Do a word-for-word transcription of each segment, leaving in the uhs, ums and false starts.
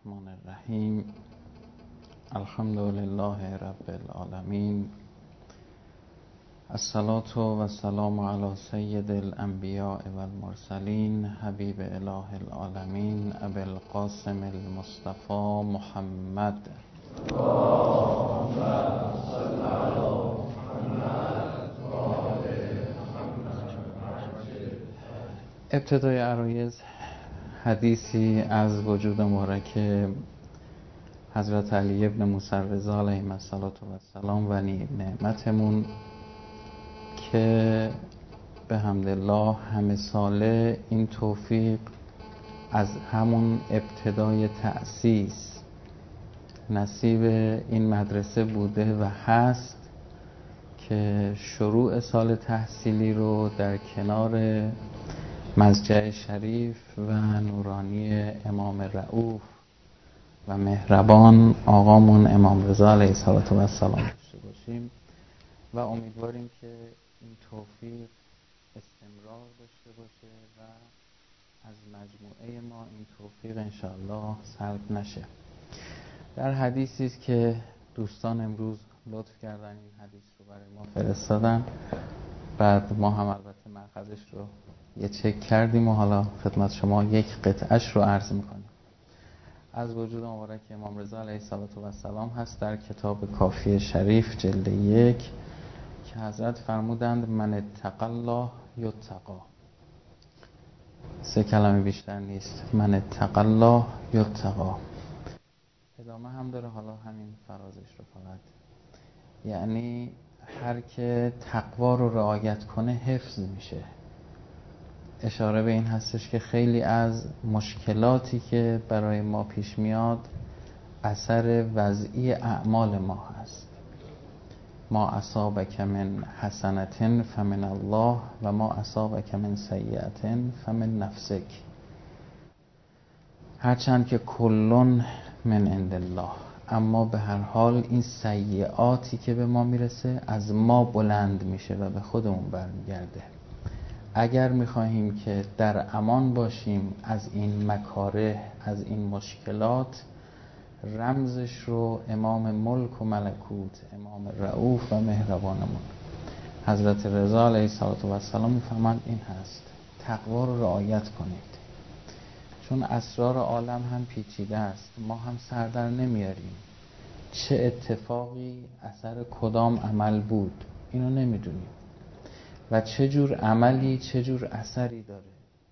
الرحمن الرحیم. الحمد لله رب العالمین. الصلاة و السلام علی سید الانبیاء و المرسلین، حبیب اله العالمین، ابی القاسم المصطفى محمد. ابتدای عرایض حدیثی از وجود مبارک حضرت علی ابن موسی رضا علیه السلام و نعمتمون که به حمدالله همه ساله این توفیق از همون ابتدای تأسیس نصیب این مدرسه بوده و هست که شروع سال تحصیلی رو در کنار مسجد شریف و نورانی امام رؤوف و مهربان آقامون امام رضا علیه السلام داشته باشیم و امیدواریم که این توفیق استمرار داشته باشه و از مجموعه ما این توفیق انشاءالله سلب نشه. در حدیثی است که دوستان امروز لطف کردن این حدیث رو برای ما فرستادن، بعد ما هم البته مأخذش رو یه چک کردیم و حالا خدمت شما یک قطعش رو عرض میکنیم. از وجود مبارک امام رضا علیه السلام هست در کتاب کافی شریف جلد یک که حضرت فرمودند من اتقی الله یتقی. سه کلمه بیشتر نیست، من اتقی الله یتقی. ادامه هم داره، حالا همین فرازش رو فقط، یعنی هر که تقوا رو رعایت کنه حفظ میشه. اشاره به این هستش که خیلی از مشکلاتی که برای ما پیش میاد اثر وضعی اعمال ما هست. ما اصابک من حسنة فمن الله و ما اصابک من سیئة فمن نفسک. هرچند که کلون من عند الله، اما به هر حال این سیئاتی که به ما میرسه از ما بلند میشه و به خودمون برمیگرده. اگر میخواهیم که در امان باشیم از این مکاره، از این مشکلات، رمزش رو امام ملک و ملکوت، امام رؤوف و مهربانمون حضرت رضا علیه السلام میفهمند این هست: تقوا رو رعایت کنید. چون اسرار عالم هم پیچیده است، ما هم سر در نمیاریم چه اتفاقی اثر کدام عمل بود، اینو نمیدونیم و چه جور عملی چه جور اثری داره.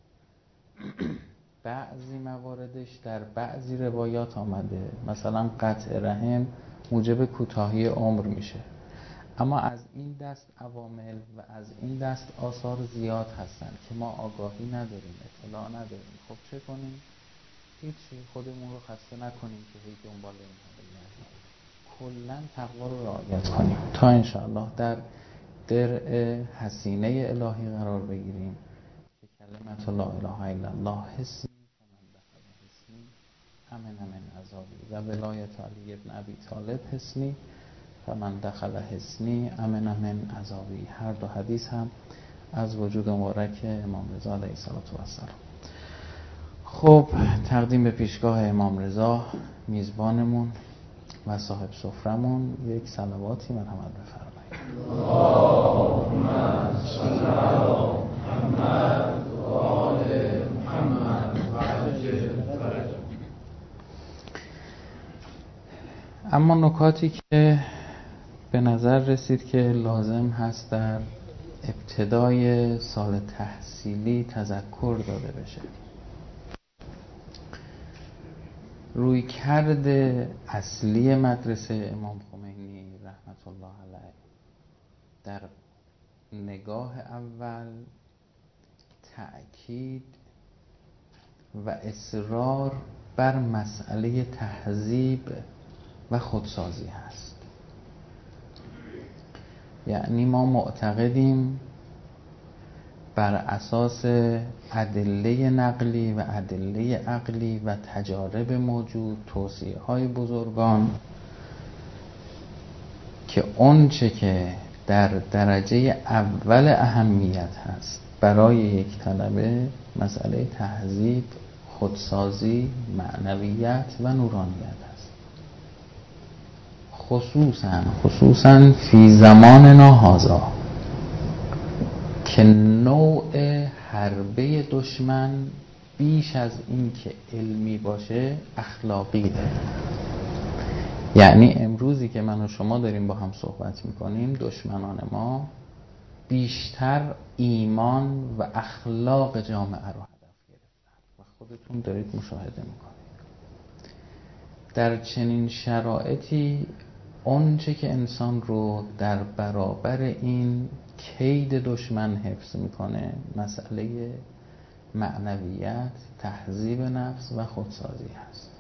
بعضی مواردش در بعضی روایات آمده، مثلا قطع رحم موجب کوتاهی عمر میشه، اما از این دست عوامل و از این دست آثار زیاد هستن که ما آگاهی نداریم، اطلاع نداریم. خب چه کنیم؟ هیچی، خودمون رو خسته نکنیم که هی دنبال این حالا کلن تقوا رو رعایت کنیم تا انشاءالله در درع حسینه الهی قرار بگیریم که کلمت لا اله الا الله حسنی فمن دخل حسنی امن من عذابی و ولایت علی ابن ابی طالب حسنی فمن دخل حسنی امن من عذابی. هر دو حدیث هم از وجود مبارک امام رضا علیه السلام. خب تقدیم به پیشگاه امام رضا میزبانمون و صاحب سفرمون یک صلواتی مرحمت بفرمایید. اللهم صل علی محمد و آل محمد و عجل فرجهم. اما نکاتی که به نظر رسید که لازم هست در ابتدای سال تحصیلی تذکر داده بشه. روی کرده اصلی مدرسه امام خمینی رحمت الله علیه در نگاه اول تأکید و اصرار بر مسئله تهذیب و خودسازی هست. یعنی ما معتقدیم بر اساس ادله نقلی و ادله عقلی و تجارب موجود، توصیه های بزرگان، که اون چه که در درجه اول اهمیت هست برای یک طلبه مسئله تهذیب، خودسازی، معنویت و نورانیت است. خصوصا خصوصا فی زماننا هذا که نوع حربه دشمن بیش از این که علمی باشه اخلاقیه. یعنی امروزی که من و شما داریم با هم صحبت میکنیم، دشمنان ما بیشتر ایمان و اخلاق جامعه رو هدف گرفتن و خودتون دارید مشاهده میکنید. در چنین شرایطی اونچه که انسان رو در برابر این کید دشمن حفظ میکنه مسئله معنویت، تهذیب نفس و خودسازی هست.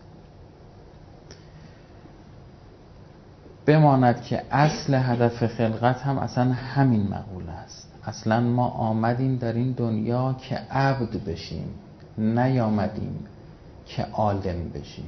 بماند که اصل هدف خلقت هم اصلا همین مقوله است. اصلا ما آمدیم در این دنیا که عبد بشیم، نیامدیم که عالم بشیم.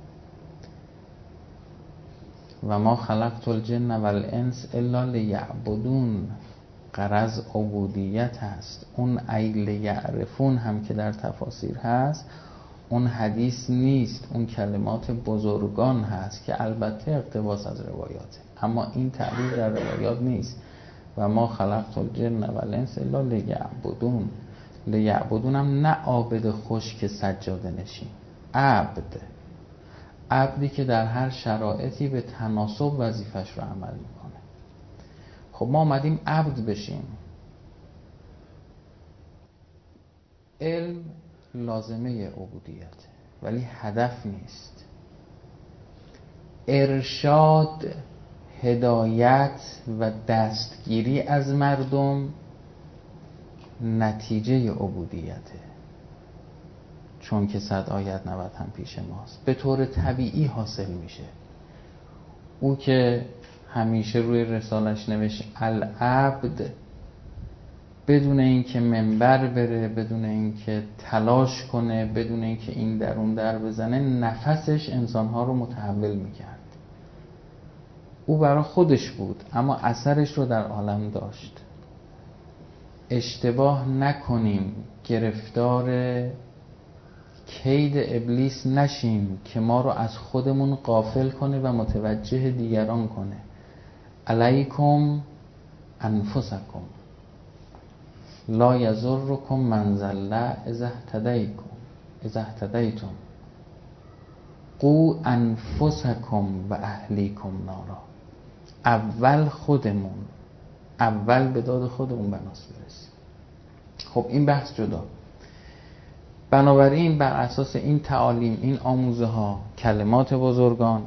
و ما خلقت الجن و الانس الا لیعبدون. غرض عبودیت هست. اون ایل یعرفون هم که در تفاسیر هست، اون حدیث نیست، اون کلمات بزرگان هست که البته اقتباس از روایاته، اما این تعبیر در روایات نیست. و ما خلقت الجن و الانس الا لیعبدون. لیعبدون هم نه عابد خشک سجاده نشین، عبد، عبدی که در هر شرایطی به تناسب وظیفش رو عمل میکنه. خب ما آمدیم عبد بشیم. علم لازمه عبودیت ولی هدف نیست. ارشاد، هدایت و دستگیری از مردم نتیجه عبودیته. چون که صد آیت نود هم پیش ماست، به طور طبیعی حاصل میشه. او که همیشه روی رسالش نوشت العبد، بدون اینکه منبر بره، بدون اینکه تلاش کنه، بدون اینکه این در اون در بزنه، نفسش انسانها رو متحول میکرد. او برای خودش بود اما اثرش رو در عالم داشت. اشتباه نکنیم، گرفتار کید ابلیس نشیم که ما رو از خودمون غافل کنه و متوجه دیگران کنه. علیکم انفسکم لا یضرکم من ضل اذا اهتدیتم اذا اهتدیتم قوا انفسکم و اهلیکم نارا. اول خودمون، اول به داد خودمون بناس برسیم. خب این بحث جدا. بنابراین بر اساس این تعالیم، این آموزه ها، کلمات بزرگان،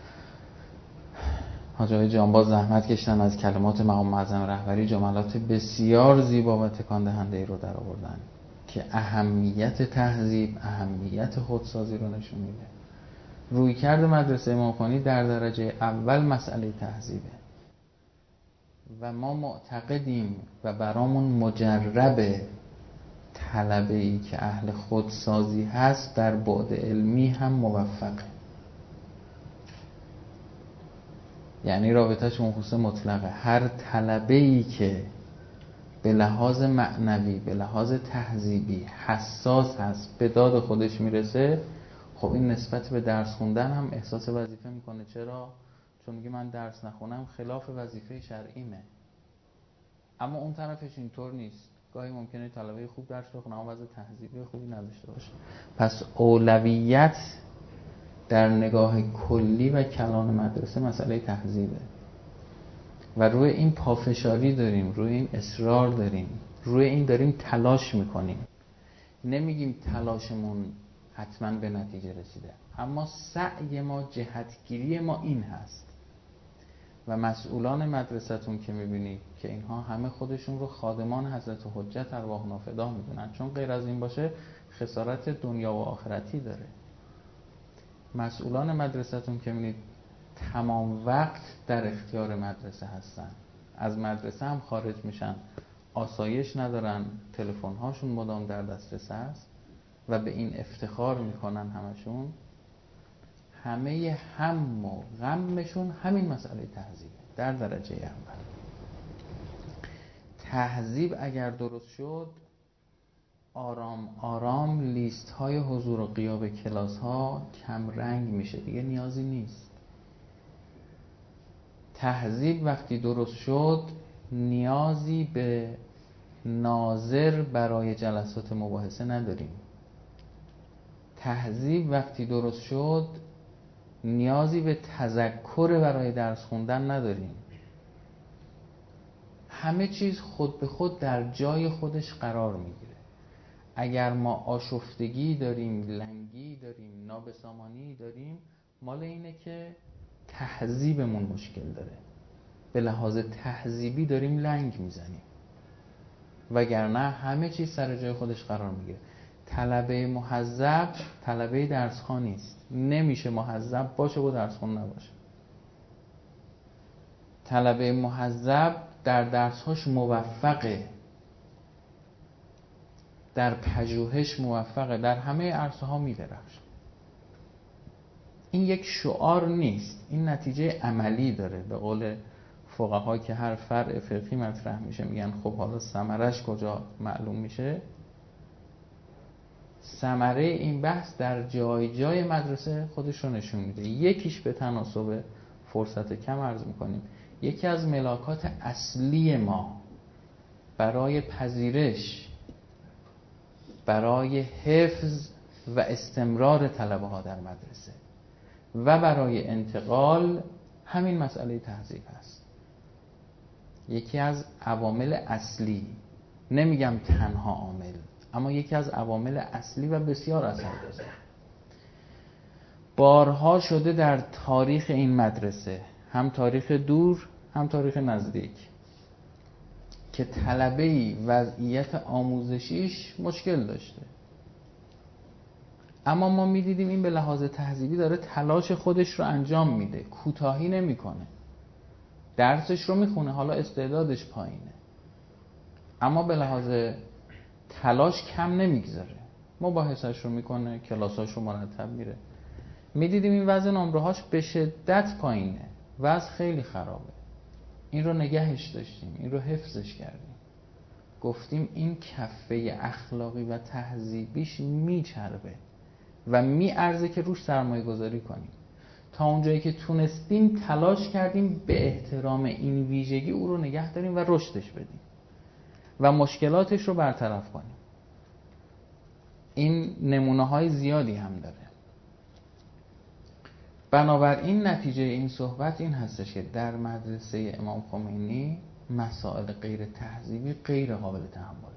حاجی آقای جانباز زحمت کشتن از کلمات مقام معظم رهبری جملات بسیار زیبا و تکان دهنده ای رو در آوردن که اهمیت تهذیب، اهمیت خودسازی رو نشون میده. رویکرد مدرسه امام خمینی در درجه اول مسئله تهذیبه و ما معتقدیم و برامون مجربه طلبه ای که اهل خودسازی هست در بعد علمی هم موفقه. یعنی رابطه‌اش منحوس مطلقه. هر طلبه ای که به لحاظ معنوی، به لحاظ تهذیبی حساس هست، به داد خودش میرسه، خب این نسبت به درس خوندن هم احساس وظیفه میکنه. چرا؟ چون میگه من درس نخونم خلاف وظیفه شرعیمه. اما اون طرفش اینطور نیست. گاهی ممکنه طلبه خوب درس بخونه اما وضع تهذیبی خوبی نداشته باشه. پس اولویت در نگاه کلی و کلان مدرسه مسئله تهذیبه و روی این پافشاری داریم، روی این اصرار داریم، روی این داریم تلاش میکنیم. نمیگیم تلاشمون حتما به نتیجه رسیده، اما سعی ما، جهتگیری ما این هست. و مسئولان مدرسه‌تون که میبینید که اینها همه خودشون رو خادمان حضرت حجت ارواحنا فدا میدونن، چون غیر از این باشه خسارت دنیا و آخرتی داره. مسئولان مدرسه‌تون که میبینید تمام وقت در اختیار مدرسه هستن، از مدرسه هم خارج میشن، آسایش ندارن، تلفن هاشون مدام در دسترس هست و به این افتخار میکنن. همشون همه هم و غمشون همین مسئله تهذیب در درجه اول. تهذیب اگر درست شد، آرام آرام لیست های حضور و غیاب کلاس ها کم رنگ میشه، دیگه نیازی نیست. تهذیب وقتی درست شد نیازی به ناظر برای جلسات مباحثه نداریم. تهذیب وقتی درست شد نیازی به تذکر برای درس خوندن نداریم. همه چیز خود به خود در جای خودش قرار میگیره. اگر ما آشفتگی داریم، لنگی داریم، نابسامانی داریم، مال اینه که تهذیبمون مشکل داره. به لحاظ تهذیبی داریم لنگ میزنیم، وگرنه همه چیز سر جای خودش قرار میگیره. طلبه مهذب طلبه درسخوان نیست. نمیشه مهذب باشه و درسخوان نباشه. طلبه مهذب در درسهاش موفقه، در پژوهش موفقه، در همه عرصه ها میدرخشه. این یک شعار نیست، این نتیجه عملی داره. به قول فقها که هر فرع فقهی مطرح میشه میگن خب حالا ثمرش کجا معلوم میشه؟ ثمره این بحث در جای جای مدرسه خودش رو نشون میده. یکیش به تناسب فرصت کم عرض میکنیم، یکی از ملاکات اصلی ما برای پذیرش، برای حفظ و استمرار طلبه ها در مدرسه و برای انتقال همین مسئله تهذیب هست. یکی از عوامل اصلی، نمیگم تنها عامل، اما یکی از عوامل اصلی و بسیار اثرگذار. بارها شده در تاریخ این مدرسه، هم تاریخ دور هم تاریخ نزدیک، که طلبه‌ای وضعیت آموزشیش مشکل داشته، اما ما می‌دیدیم این به لحاظ تهذیبی داره تلاش خودش رو انجام میده، کوتاهی نمی‌کنه، درسش رو میخونه، حالا استعدادش پایینه اما به لحاظ تلاش کم نمیگذاره، مباحثش رو میکنه، کلاساش رو مرتب میره. میدیدیم این وضع نمره‌هاش به شدت پایینه، وضع خیلی خرابه. این رو نگهش داشتیم، این رو حفظش کردیم، گفتیم این کفه اخلاقی و تهذیبیش میچربه و میارزه که روش سرمایه گذاری کنیم. تا اونجایی که تونستیم تلاش کردیم به احترام این ویژگی او رو نگه داریم و رشدش بدیم و مشکلاتش رو برطرف کنیم. این نمونه های زیادی هم داره. بنابراین نتیجه این صحبت این هستش که در مدرسه امام خمینی مسائل غیر تهذیبی غیر قابل تحمله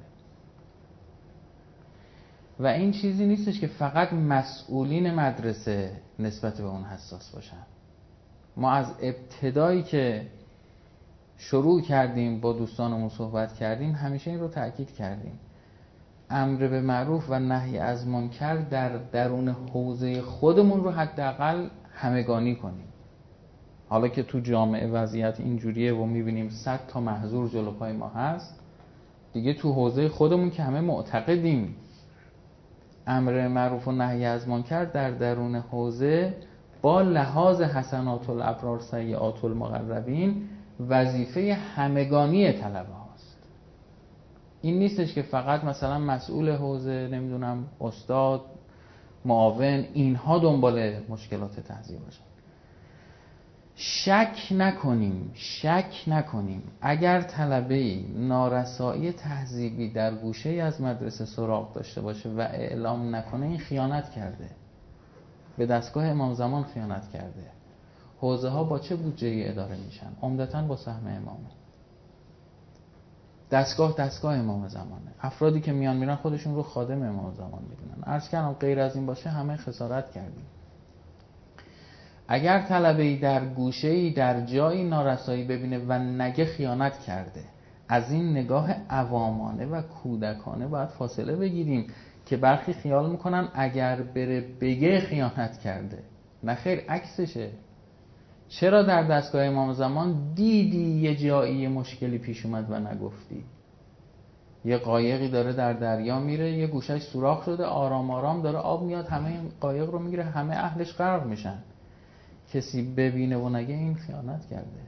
و این چیزی نیستش که فقط مسئولین مدرسه نسبت به اون حساس باشن. ما از ابتدایی که شروع کردیم با دوستانمون صحبت کردیم همیشه این رو تأکید کردیم، امر به معروف و نهی از منکر در درون حوزه خودمون رو حداقل همگانی کنیم. حالا که تو جامعه وضعیت اینجوریه و میبینیم صد تا محظور جلو پای ما هست، دیگه تو حوزه خودمون که همه معتقدیم امر معروف و نهی از منکر در درون حوزه با لحاظ حسنات الابرار سیئات المقربین وظیفه همگانی طلبه هاست. این نیستش که فقط مثلا مسئول حوزه، نمیدونم استاد، معاون، اینها دنبال مشکلات تهذیب باشن. شک نکنیم شک نکنیم اگر طلبه‌ای نارسایی تهذیبی در گوشه‌ای از مدرسه سراغ داشته باشه و اعلام نکنه، این خیانت کرده، به دستگاه امام زمان خیانت کرده. حوزه ها با چه بودجه‌ای اداره میشن؟ عمدتاً با سهم امام. دستگاه دستگاه امام زمانه. افرادی که میان میرن خودشون رو خادم امام زمان میدونن. عرض کردم غیر از این باشه همه خسارت کردیم. اگر طلبه‌ای در گوشه‌ای در جایی نارسایی ببینه و نگه خیانت کرده، از این نگاه عوامانه و کودکانه باید فاصله بگیریم که برخی خیال میکنن اگر بره بگه خیانت کرده. نه خیر، عکسشه. چرا در دستگاه امام زمان دیدی یه جایی مشکلی پیش اومد و نگفتی؟ یه قایقی داره در دریا میره، یه گوشش سوراخ شده، آرام آرام داره آب میاد، همه این قایق رو میگیره، همه اهلش غرق میشن. کسی ببینه و نگه این خیانت کرده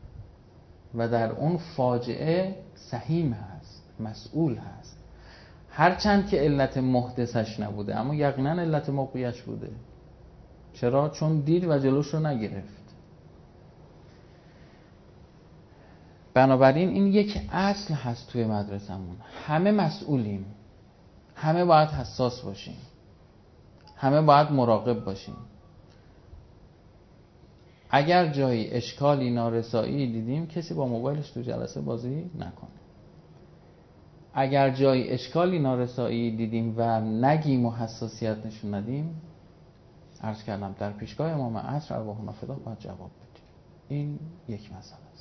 و در اون فاجعه سهیم هست، مسئول هست. هرچند که علت محدثش نبوده اما یقینا علت موقعیش بوده. چرا؟ چون دید و جلوش رو نگرفت. بنابراین این یک اصل هست توی مدرسمون. همه مسئولیم، همه باید حساس باشیم، همه باید مراقب باشیم. اگر جایی اشکالی نارسایی دیدیم کسی با موبایلش تو جلسه بازی نکنه. اگر جایی اشکالی نارسایی دیدیم و نگیم و حساسیت نشون ندیم، عرض کردم در پیشگاه امام عصر ارواحنا فدا باید جواب بدیم. این یک مسئله است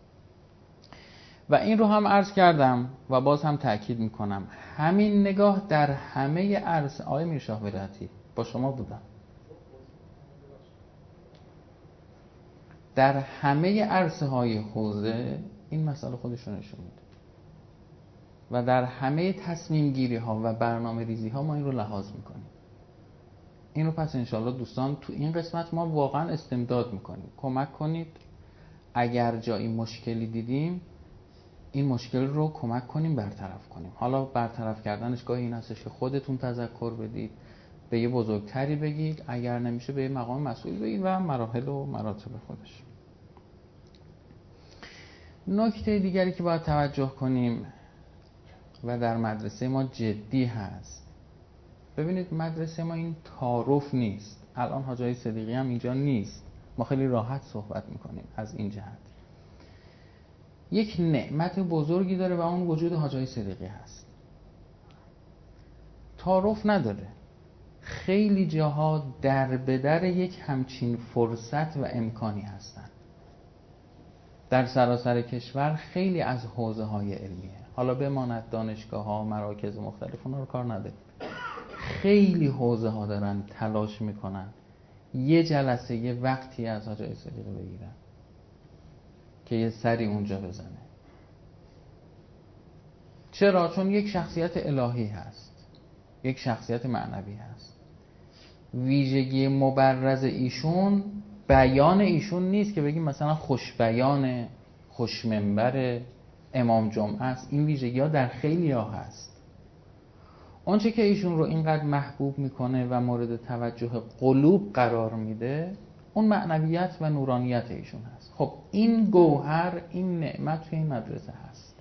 و این رو هم عرض کردم و باز هم تأکید میکنم، همین نگاه در همه عرصه. آقای میرشاه ولایتی با شما بودم، در همه عرصه های حوزه این مسئله خودش رو نشون میده و در همه تصمیم گیری ها و برنامه ریزی ها ما این رو لحاظ میکنیم. این رو پس انشالله دوستان تو این قسمت ما واقعا استمداد میکنیم. کمک کنید اگر جایی مشکلی دیدیم این مشکل رو کمک کنیم برطرف کنیم. حالا برطرف کردنش گاهی این هستش که خودتون تذکر بدید، به یه بزرگتری بگید، اگر نمیشه به یه مقام مسئول بگید و مراحل و مراتب خودش. نکته دیگری که باید توجه کنیم و در مدرسه ما جدی هست، ببینید مدرسه ما این تعارف نیست. الان حاج آقای صدیقی هم اینجا نیست، ما خیلی راحت صحبت میکنیم از این جهت. یک نعمت بزرگی داره و اون وجود حاج آقای صدیقی هست. تعارف نداره. خیلی جاها در به در یک همچین فرصت و امکانی هستن. در سراسر کشور خیلی از حوزه های علمیه، حالا بماند دانشگاه ها، مراکز مختلف، اونا رو کار نداریم. خیلی حوزه ها دارن تلاش میکنن یه جلسه یه وقتی از حاج آقای صدیقی بگیرن که یه سری اونجا بزنه. چرا؟ چون یک شخصیت الهی هست، یک شخصیت معنوی هست. ویژگی مبرز ایشون بیان ایشون نیست که بگیم مثلا خوش بیان، خوش منبر، امام جمعه است. این ویژگی ها در خیلی ها هست. اونچه که ایشون رو اینقدر محبوب میکنه و مورد توجه قلوب قرار میده اون معنویت و نورانیت ایشون هست. خب این گوهر، این نعمت توی این مدرسه هست.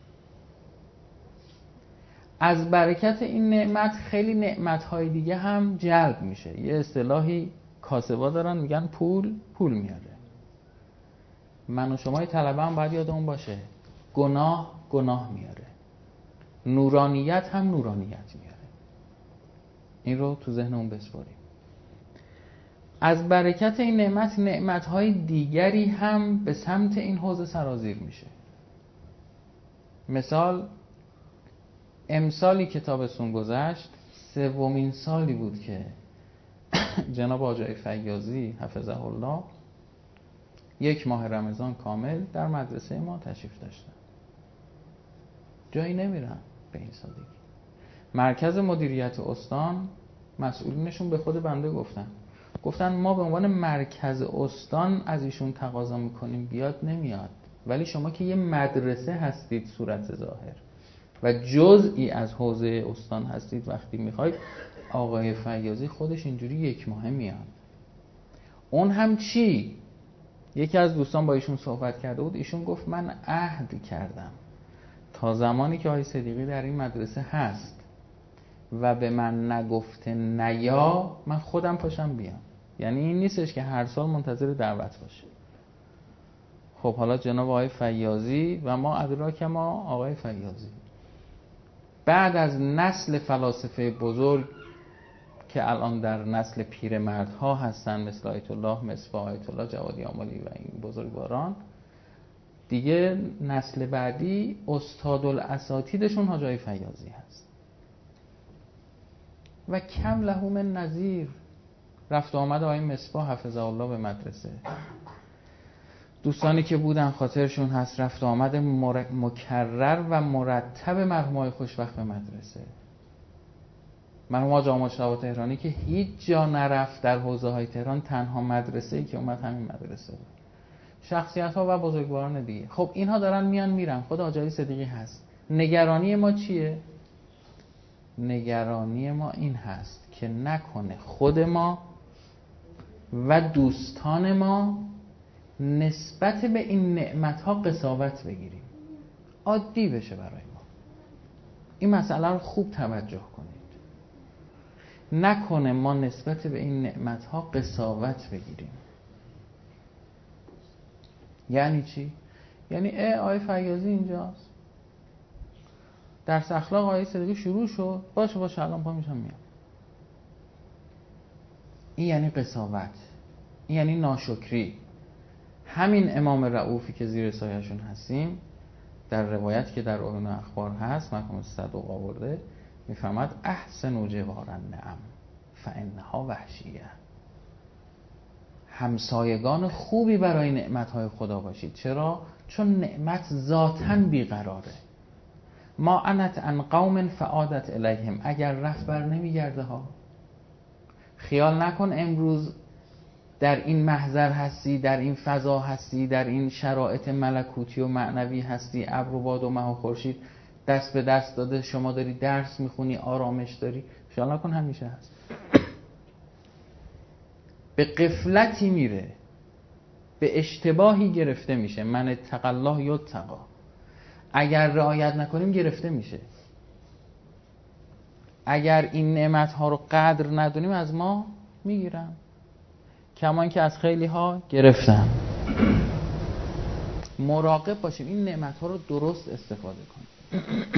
از برکت این نعمت خیلی نعمت‌های دیگه هم جلب میشه. یه اصطلاحی کاسبا دارن میگن پول پول میاره. من و شمای طلبه هم باید یادمون باشه گناه گناه میاره، نورانیت هم نورانیت میاره. این رو تو ذهنمون بسپاریم. از برکت این نعمت نعمت‌های دیگری هم به سمت این حوزه سرازیر میشه. مثال امسالی که تابستون گذشت سومین سالی بود که جناب حاج آقای فیاضی حفظه الله یک ماه رمضان کامل در مدرسه ما تشریف داشتن. جایی نمیرن به این سادگی. مرکز مدیریت استان مسئولینشون به خود بنده گفتن گفتن ما به عنوان مرکز استان از ایشون تقاضا میکنیم بیاد، نمیاد. ولی شما که یه مدرسه هستید صورت ظاهر و جزئی از حوزه استان هستید، وقتی میخواید آقای فیاضی خودش اینجوری یک ماهه میاد. اون هم چی؟ یکی از دوستان با ایشون صحبت کرده بود، ایشون گفت من عهد کردم تا زمانی که آقای صدیقی در این مدرسه هست و به من نگفته نیا من خودم پاشم بیام. یعنی این نیستش که هر سال منتظر دعوت باشه. خب حالا جناب آقای فیاضی و ما ادراک ما آقای فیاضی بعد از نسل فلاسفه بزرگ که الان در نسل پیرمردها هستن مثل آیت الله مصباح، آیت الله جوادی آملی و این بزرگواران، دیگه نسل بعدی استادالاساتیدشون حاج آقای فیاضی هست و کم له من نظیر. رفت آمد آقای مصباح حفظه الله به مدرسه، دوستانی که بودن خاطرشون هست، رفت آمد مکرر و مرتب مرحوم آقای خوشوقت به مدرسه. مرحوم حاج آقا مجتبی تهرانی که هیچ جا نرفت در حوزه های تهران، تنها مدرسه‌ای که اومد همین مدرسه بود. شخصیت ها و بزرگواران دیگه. خب اینها دارن میان میرن، خود حاج آقای صدیقی هست. نگرانی ما چیه؟ نگرانی ما این هست که نکنه خود ما و دوستان ما نسبت به این نعمت‌ها قساوت بگیریم، عادی بشه برای ما. این مسئله رو خوب توجه کنید. نکنه ما نسبت به این نعمت‌ها قساوت بگیریم. یعنی چی؟ یعنی ای آقای فیاضی اینجاست، درس اخلاق آقای صدیقی شروع شد، باشه باشه الان پا میشم میام. این یعنی قساوت، این یعنی ناشکری. همین امام رؤوفی که زیر سایه‌شون هستیم، در روایت که در عیون اخبار هست، مرحوم صدوق آورده، میفرماد احسنوا جوار النعم فانها وحشیه. همسایگان خوبی برای نعمت‌های خدا باشید. چرا؟ چون نعمت ذاتاً بیقراره. ما انت عن قوم فعادت الیهم، اگر رفت بر نمیگرده ها. خیال نکن امروز در این محضر هستی، در این فضا هستی، در این شرایط ملکوتی و معنوی هستی، ابر و باد و مه و خورشید دست به دست داده، شما داری درس میخونی، آرامش داری. خیال نکن همیشه هست. به غفلتی میره، به اشتباهی گرفته میشه. من اتق الله یتقی. اگر رعایت نکنیم گرفته میشه. اگر این نعمت‌ها رو قدر ندونیم از ما میگیرن، کمان که از خیلی ها گرفتن. مراقب باشیم این نعمت‌ها رو درست استفاده کنیم.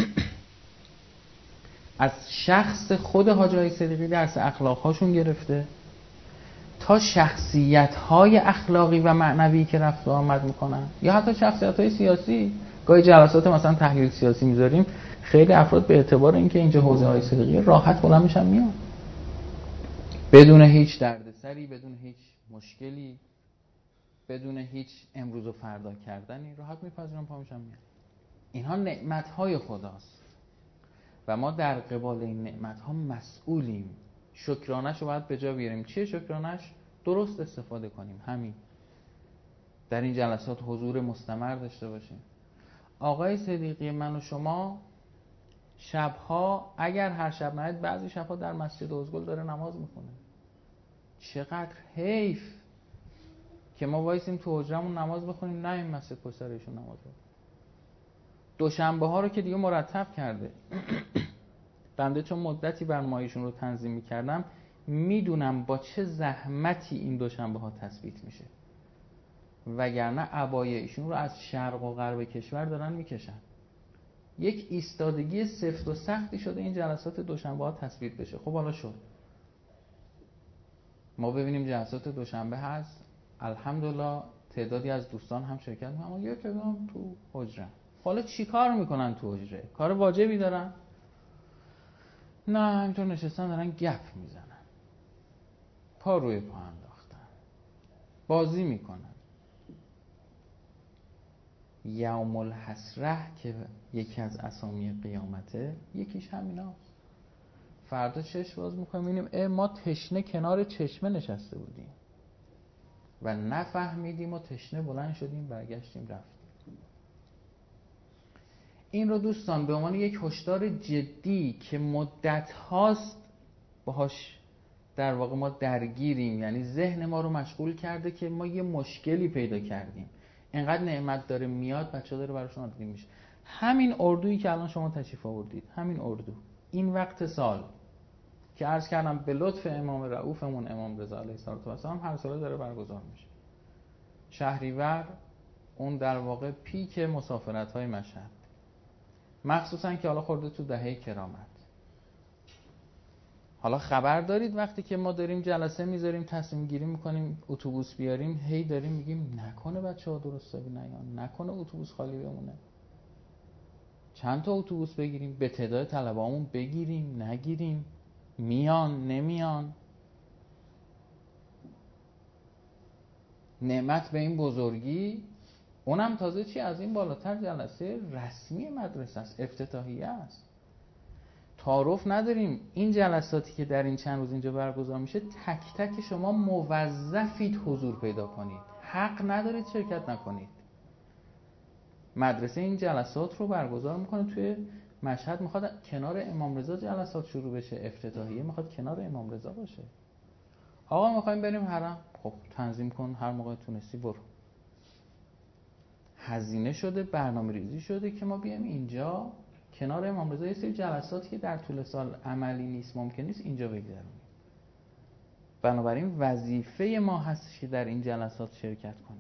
از شخص خود حاجی آقای صدیقی درس اخلاق‌هاشون گرفته تا شخصیت‌های اخلاقی و معنوی که رفت و آمد میکنن، یا حتی شخصیت‌های سیاسی. گاهی جلسات مثلا تحلیل سیاسی میذاریم، خیلی افراد به اعتبار اینکه اینجا حوزه های صدیقی راحت بلند میشن میان، بدون هیچ دردسری، بدون هیچ مشکلی، بدون هیچ امروز و فردا کردنی، راحت میپذیرن پا میشن میان. اینها نعمت‌های خداست و ما در قبال این نعمت‌ها مسئولیم. شکرانش رو باید به جا بیاریم. چیه شکرانش؟ درست استفاده کنیم. همین در این جلسات حضور مستمر داشته باشیم. آقای صدیقی من و شما شبها، اگر هر شب نهید، بعضی شبها در مسجد ازگل داره نماز میخونه. چقدر حیف که ما وایسیم تو حجرمون نماز بخونیم، نه این مسجد پشت سر ایشون نماز بخونیم. دوشنبه ها رو که دیگه مرتب کرده. بنده چون مدتی برنامه‌هایشون رو تنظیم میکردم، میدونم با چه زحمتی این دوشنبه ها تثبیت میشه، وگرنه عبای ایشون رو از شرق و غرب کشور دارن میکشن. یک ایستادگی سفت و سختی شده این جلسات دوشنبه ها تثبیت بشه. خب حالا شد، ما ببینیم جلسات دوشنبه هست، الحمدلله تعدادی از دوستان هم شرکت میکنن، اما یک کدوم تو حجره. حالا چی کار میکنن تو حجره؟ کار واجبی دارن؟ نه، همینطور نشستن دارن گپ میزنن، پا روی پا انداختن، بازی میکنن. یوم الحسره که یکی از اسامی قیامته، یکیش همیناست. فردا چشم باز میکنیم میبینیم اه ما تشنه کنار چشمه نشسته بودیم و نفهمیدیم و تشنه بلند شدیم، برگشتیم رفتیم. این رو دوستان به عنوان یک هشدار جدی که مدت هاست باهاش در واقع ما درگیریم، یعنی ذهن ما رو مشغول کرده که ما یه مشکلی پیدا کردیم، اینقدر نعمت داره میاد، بچه داره براشون عادی میشه. همین اردویی که الان شما تشریف آوردید، همین اردو، این وقت سال که عرض کردم به لطف امام رؤوفمون امام رضا علیه السلام هر ساله داره برگزار میشه. شهریور اون در واقع پیک مسافرت های مشهد، مخصوصا که حالا خورده تو دهه کرامت. حالا خبر دارید وقتی که ما داریم جلسه میذاریم، تصمیم گیری میکنیم اتوبوس بیاریم، هی داریم میگیم نکنه بچه‌ها درست حسابی نیان، نکنه اتوبوس خالی بمونه، چند تا اتوبوس بگیریم، به تعداد طلبه‌هامون بگیریم نگیریم، میان نمیان. نعمت به این بزرگی، اونم تازه چی از این بالاتر جلسه رسمی مدرسه است، افتتاحیه است، تعارف نداریم. این جلساتی که در این چند روز اینجا برگزار میشه، تک تک شما موظفید حضور پیدا کنید، حق ندارید شرکت نکنید. مدرسه این جلسات رو برگزار میکنه توی مشهد میخواد کنار امام رضا جلسات شروع بشه، افتتاحیه میخواد کنار امام رضا باشه. آقا میخوایم بریم حرم، خب تنظیم کن، هر موقع تونستی برو. هزینه شده، برنامه ریزی شده که ما بیایم اینجا کنار امام رضا یه سری جلساتی که در طول سال عملی نیست، ممکن نیست اینجا بگذرونیم. بنابراین وظیفه ما هستش که در این جلسات شرکت کنیم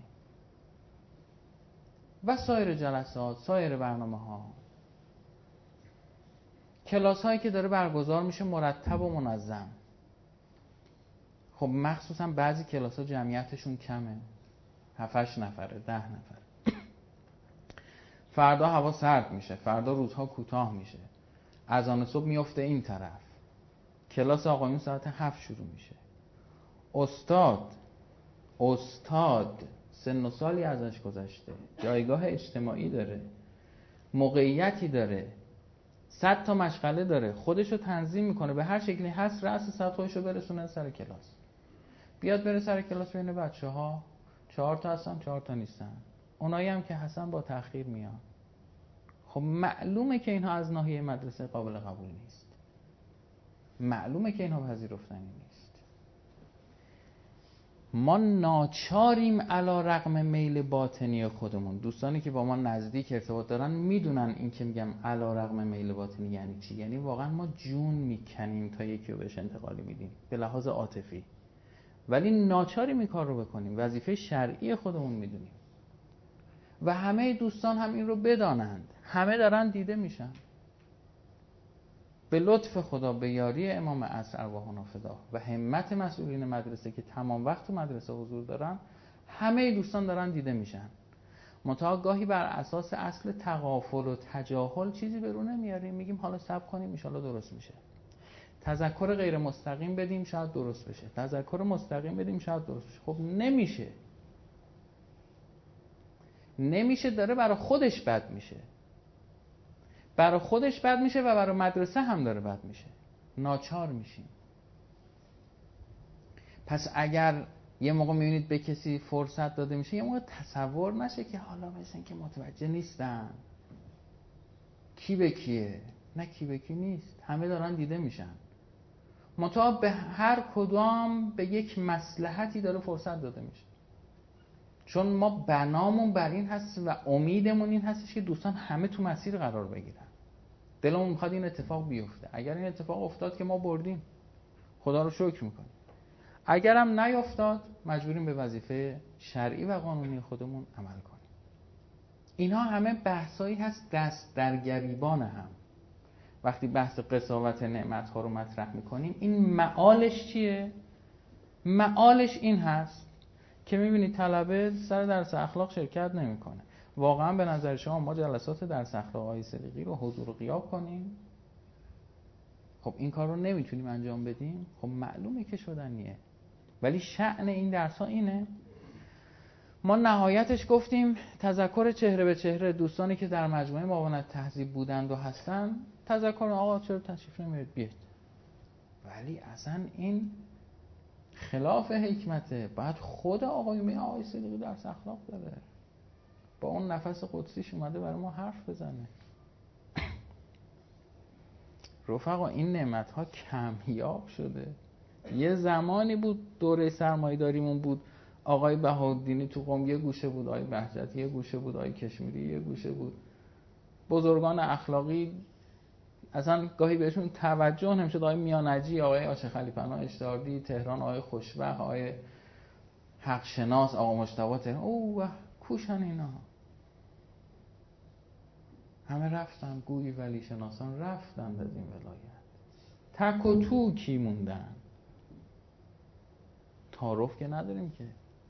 و سایر جلسات، سایر برنامه ها، کلاس هایی که داره برگزار میشه مرتب و منظم. خب مخصوصا بعضی کلاس ها جمعیتشون کمه، هفت نفره، ده نفره. فردا هوا سرد میشه، فردا روزها کوتاه میشه، اذان صبح میفته این طرف، کلاس آقایون ساعت هفت شروع میشه. استاد استاد سن و سالی ازش گذشته، جایگاه اجتماعی داره، موقعیتی داره، صد تا مشغله داره، خودشو تنظیم میکنه به هر شکلی هست، رأس صد خودشو برسونه سر کلاس، بیاد بره سر کلاس. بین بچه ها چهار تا هستن، چهار تا نیستن، اونایی هم که هستن با تأخیر میان. خب معلومه که اینها از ناحیه مدرسه قابل قبول نیست، معلومه که اینها پذیرفتنی نیست. ما ناچاریم علی رغم میل باطنی خودمون. دوستانی که با ما نزدیک ارتباط دارن میدونن این که میگم علی رغم میل باطنی یعنی چی. یعنی واقعا ما جون میکنیم تا یکی رو بهش انتقالی میدیم به لحاظ عاطفی، ولی ناچاریم این کار رو بکنیم، وظیفه شرعی خودمون میدونیم و همه دوستان هم این رو بدانند. همه دارن دیده میشن به لطف خدا، به یاری امام عصر ارواحنا فدا و همت مسئولین مدرسه که تمام وقت تو مدرسه حضور دارن. همه دوستان دارن دیده میشن. منتها گاهی بر اساس اصل تغافل و تجاهل چیزی به رو نمیاریم، میگیم حالا صبر کنیم ان شاءالله درست میشه. تذکر غیر مستقیم بدیم شاید درست بشه، تذکر مستقیم بدیم شاید درست بشه. خب نمیشه نمیشه داره برای خودش بد میشه، برای خودش بد میشه و برای مدرسه هم داره بد میشه. ناچار میشیم. پس اگر یه موقع میبینید به کسی فرصت داده میشه، یه موقع تصور نشه که حالا مثلا که متوجه نیستن کی به کیه. نه کی به کی نیست، همه دارن دیده میشن. منتها به هر کدام به یک مصلحتی داره فرصت داده میشه، چون ما بنامون بر این هست و امیدمون این هستش که دوستان همه تو مسیر قرار بگیرن. دلمون میخواد این اتفاق بیفته. اگر این اتفاق افتاد که ما بردیم، خدا رو شکر میکنیم. اگر هم نیفتاد مجبوریم به وظیفه شرعی و قانونی خودمون عمل کنیم. اینها همه بحثایی هست دست در گریبان هم. وقتی بحث قساوت نعمت‌ها رو مطرح میکنیم، این معالش چیه؟ معالش این هست که میبینید طلبه سر درس اخلاق شرکت نمیکنه. واقعا به نظر شما ما جلسات درس اخلاق آقای صدیقی رو حضور و غیاب کنیم؟ خب این کار رو نمیتونیم انجام بدیم؟ خب معلومه که شدنیه. ولی شأن این درس ها اینه. ما نهایتش گفتیم تذکر چهره به چهره دوستانی که در مجموعه معاونت تهذیب بودند و هستن، تذکر آقا چرا تشریف نمیارید بیاید. ولی اصلا این خلاف حکمته. باید خود آقایون آقای صدیقی درس اخلاق داره، با اون نفس قدسیش اومده برای ما حرف بزنه. رفقا این نعمت ها کمیاب شده. یه زمانی بود دوره سرمایه‌داریمون بود، آقای بهاءالدینی تو قم یه گوشه بود، آقای بهجتی یه گوشه بود، آقای کشمیری یه گوشه بود. بزرگان اخلاقی اصلا گاهی بهشون توجه نمیشد. آقای میانجی، آقای آشه خلیفه الله اشتهاردی تهران، آقای خوشبخت، آقای حق شناس، آقا مجتبی تهران، اوه کوشن اینا همه رفتن. گویی ولی شناسان رفتن از این ولایت، تک و توکی موندن. تعارف که نداریم که،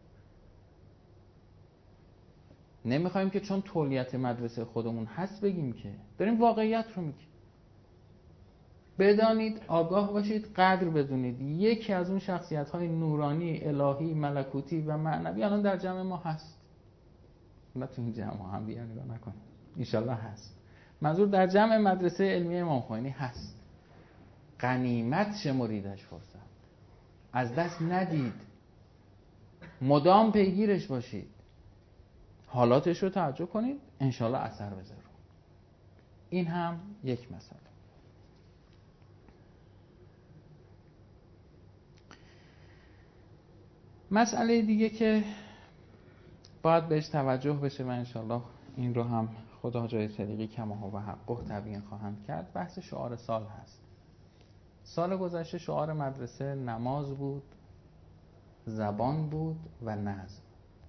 نمیخوایم که چون تولیت مدرسه خودمون هست بگیم که، داریم واقعیت رو میگیم. بدانید، آگاه باشید، قدر بدونید یکی از اون شخصیت های نورانی، الهی، ملکوتی و معنوی الان در جمع ما هست. نه تو این جمع هم بیا نگاه نکنید، انشالله هست. منظور در جمع مدرسه علمیه امام خمینی هست. غنیمت شمریدش، فرصت از دست ندید، مدام پیگیرش باشید، حالاتش رو تعجب کنید، انشالله اثر بذاره. این هم یک مسئله. مسئله دیگه که باید بهش توجه بشه و انشالله این رو هم خدا جای صدیقی کما و حقه تبیین خواهند کرد، بحث شعار سال هست. سال گذشته شعار مدرسه نماز بود، زبان بود و نظم.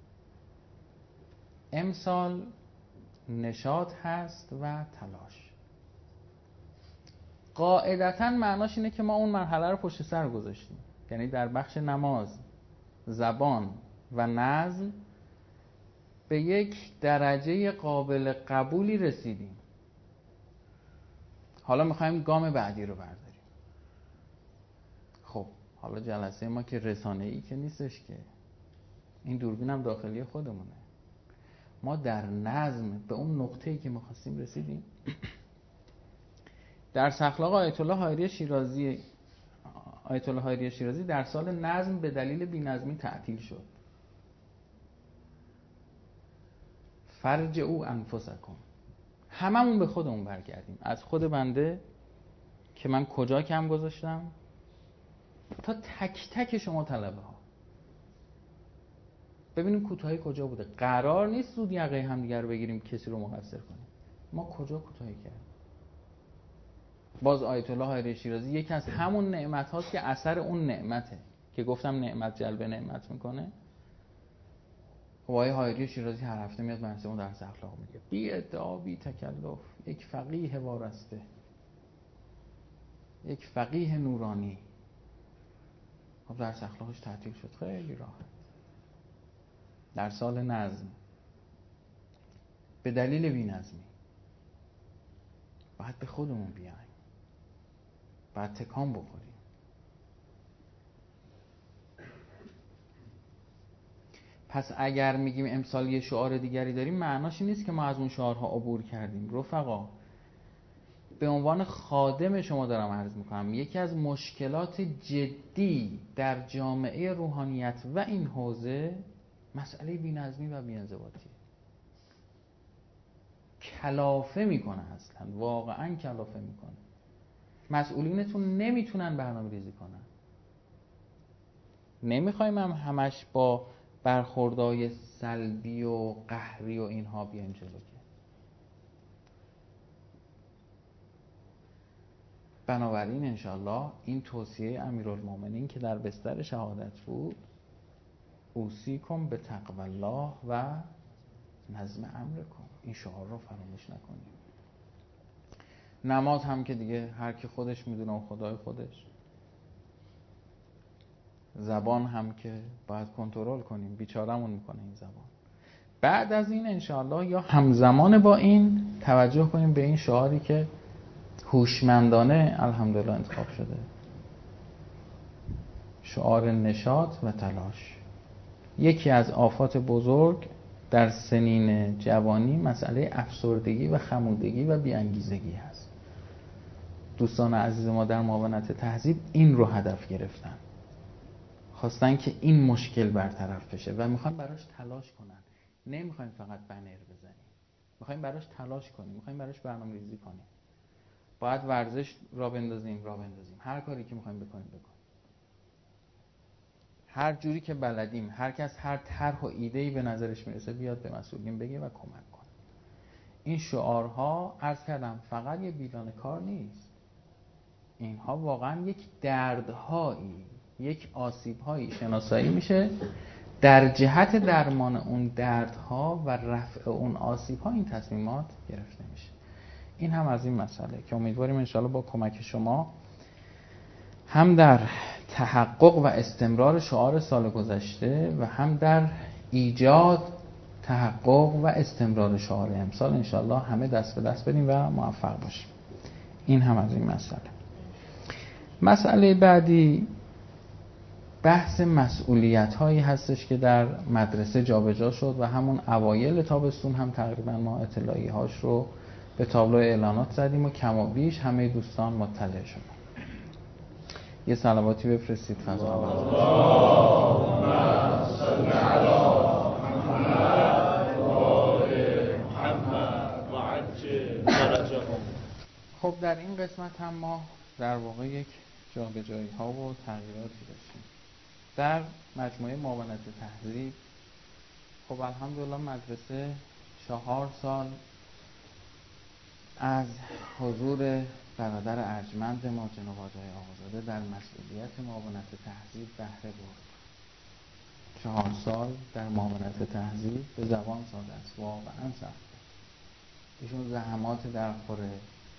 امسال نشاط هست و تلاش. قاعدتاً معناش اینه که ما اون مرحله رو پشت سر گذاشتیم، یعنی در بخش نماز، زبان و نظم به یک درجه قابل قبولی رسیدیم. حالا میخوایم گام بعدی رو برداریم. خب حالا جلسه ما که رسانه‌ای که نیستش که، این دوربین هم داخلی خودمونه. ما در نظم به اون نقطه‌ای که می‌خواستیم رسیدیم. در اخلاق آیت الله حایری شیرازی آیت الله حایری شیرازی در سال نظم به دلیل بی‌نظمی تعطیل شد. فرجعوا انفسکم، هممون به خودمون برگردیم، از خود بنده که من کجا کم گذاشتم تا تک تک شما طلبه ها. ببینیم کوتاهی کجا بوده. قرار نیست زود یقه همدیگه رو بگیریم کسی رو مقصر کنیم. ما کجا کوتاهی کردیم؟ باز آیت الله حایری شیرازی یکی از همون نعمت هاست که اثر اون نعمته که گفتم نعمت جلب نعمت میکنه. خب آیه حایری شیرازی هر هفته میاد مرسمون درس اخلاق میگه، بی ادعا بی تکلف، یک فقیه وارسته، یک فقیه نورانی. خب درس اخلاقش تعطیل شد، خیلی راحت. در سال نظم به دلیل بی‌نظمی باید به خودمون بیایم، باید تکان بخوریم. پس اگر میگیم امسال یه شعار دیگری داریم، معناش این نیست که ما از اون شعارها عبور کردیم. رفقا، به عنوان خادم شما دارم عرض میکنم، یکی از مشکلات جدی در جامعه روحانیت و این حوزه مسئله بی‌نظمی و بی‌انضباطی. کلافه میکنه، اصلا واقعا کلافه میکنه. مسئولینتون نمیتونن برنامه ریزی کنن. نمیخوایم هم همش با برخوردهای سلبی و قهری و اینها بیایم جلو. بنابراین انشالله این توصیه امیرالمومنین که در بستر شهادت بود، اوصیکم به تقوی الله و نظم امرکم، این شعار رو فراموش نکنیم. نماز هم که دیگه هر کی خودش میدونه و خدای خودش. زبان هم که باید کنترل کنیم، بیچارمون میکنه این زبان. بعد از این انشالله یا همزمان با این توجه کنیم به این شعاری که هوشمندانه الحمدلله انتخاب شده، شعار نشاط و تلاش. یکی از آفات بزرگ در سنین جوانی مسئله افسردگی و خمودگی و بی‌انگیزگی هست. دوستان عزیز ما در معاونت تهذیب این رو هدف گرفتن، خواستن که این مشکل برطرف بشه و میخوان براش تلاش کنن. نمیخوایم فقط بنر بزنیم، میخوایم براش تلاش کنیم، میخوایم براش برنامه‌ریزی کنیم. باید ورزش را بندازیم را بندازیم هر کاری که میخوایم بکنیم بکنیم، هر جوری که بلدیم. هر کس هر طرح و ایده‌ای به نظرش میرسه بیاد به مسئولین بگه و کمک کنه. این شعارها عرض کردم فقط یه بیلان کار نیست، اینها واقعا یک دردهایی، یک آسیبهایی شناسایی میشه در جهت درمان اون دردها و رفع اون آسیبها این تصمیمات گرفته میشه. این هم از این مسئله که امیدواریم انشاءالله با کمک شما هم در تحقق و استمرار شعار سال گذشته و هم در ایجاد تحقق و استمرار شعار امسال انشاءالله همه دست به دست بدیم و موفق باشیم. این هم از این مسئله. مسئله بعدی بحث مسئولیت هایی هستش که در مدرسه جابجا شد و همون اوایل تابستون هم تقریبا ما اطلاعی هاش رو به تابلو اعلانات زدیم و کم و بیش همه دوستان مطلع شدن. یه صلواتی بفرستید فضا اللهم صل علی محمد و آل محمد و عجل فرجهم. در این قسمت هم ما در واقع یک جابجایی ها و تغییراتی داشتیم. در مجموعه معاونت تهذیب خب الحمدلله مدرسه چهار سال از حضور برادر ارجمند ما جناب آقای آقازاده در مسئولیت معاونت تهذیب بهره برد. چهار سال در معاونت تهذیب به زبان ساده است، واقعا سخت. ایشون زحمات در خوره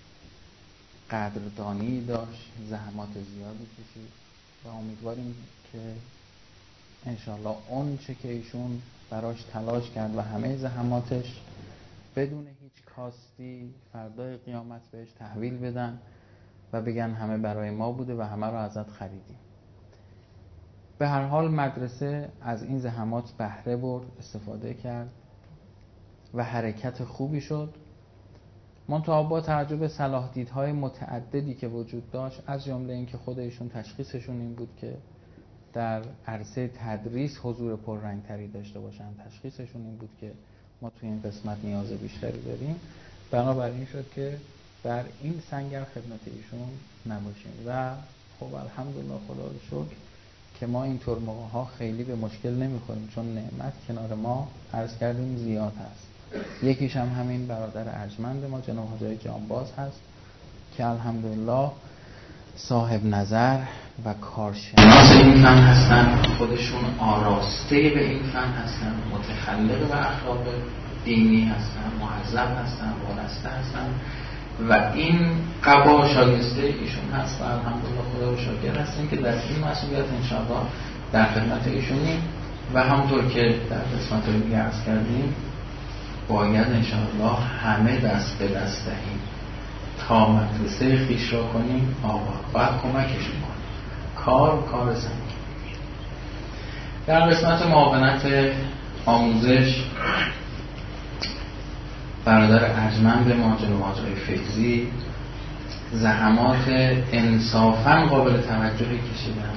قدردانی داشت، زحمات زیادی کشید و امیدواریم که انشالله اون چه که ایشون براش تلاش کرد و همه زحماتش بدون هیچ کاستی فردای قیامت بهش تحویل بدن و بگن همه برای ما بوده و همه رو ازت خریدیم. به هر حال مدرسه از این زحمات بهره برد، استفاده کرد و حرکت خوبی شد. منتها با توجه به صلاح دیدهای متعددی که وجود داشت، از جمله این که خود ایشون تشخیصشون این بود که در عرصه تدریس حضور پررنگتری داشته باشن، تشخیصشون این بود که ما توی این قسمت نیاز بیشتری داریم، بنابراین شد که در این سنگر خدمت ایشون نباشیم و خب الحمدلله خدا رو شکر که ما اینطور موقع ها خیلی به مشکل نمیخوریم، چون نعمت کنار ما عرض کردیم زیاد هست. یکیش هم همین برادر ارجمند ما جناب حاجی جانباز هست که الحمدلله صاحب نظر و کارشناس این فن هستن، خودشون آراسته به این فن هستن، متخلق به اخلاق دینی هستن، مهذب هستن، وارسته هستن و این قبا شایسته ایشون هست و الحمدلله خدا رو شاکر هستیم که در این مسئولیت انشاءالله در خدمت ایشونیم و همونطور که در قسمت رو دیگه عرض کردیم باید انشاءالله همه دست به دست دهیم تا مدرسه خویش را کنیم آباد، باید کمکش کنیم. کار کار سنگین. در قسمت معاونت آموزش برادر ارجمند ما جناب آقای فیضی زحمات انصافاً قابل توجهی کشیدن